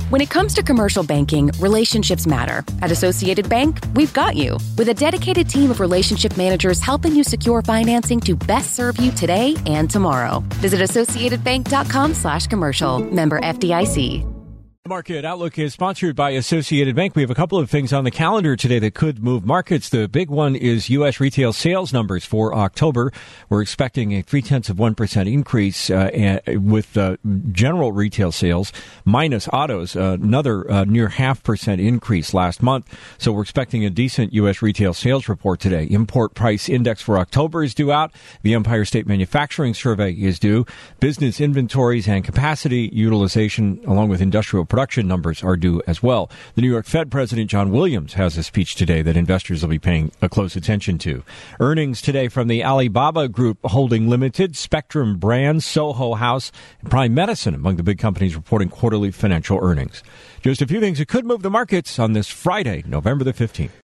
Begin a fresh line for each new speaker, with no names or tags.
When it comes to commercial banking, relationships matter. At Associated Bank, we've got you. With a dedicated team of relationship managers helping you secure financing to best serve you today and tomorrow. Visit associatedbank.com/commercial. Member FDIC.
Market Outlook is sponsored by Associated Bank. We have a couple of things on the calendar today that could move markets. The big one is U.S. retail sales numbers for October. We're expecting a 0.3% increase with general retail sales minus autos, another near 0.5% increase last month. So we're expecting a decent U.S. retail sales report today. Import price index for October is due out. The Empire State Manufacturing Survey is due. Business inventories and capacity utilization along with industrial production numbers are due as well. The New York Fed President John Williams has a speech today that investors will be paying a close attention to. Earnings today from the Alibaba Group Holding Limited, Spectrum Brands, Soho House, and Prime Medicine among the big companies reporting quarterly financial earnings. Just a few things that could move the markets on this Friday, November the 15th.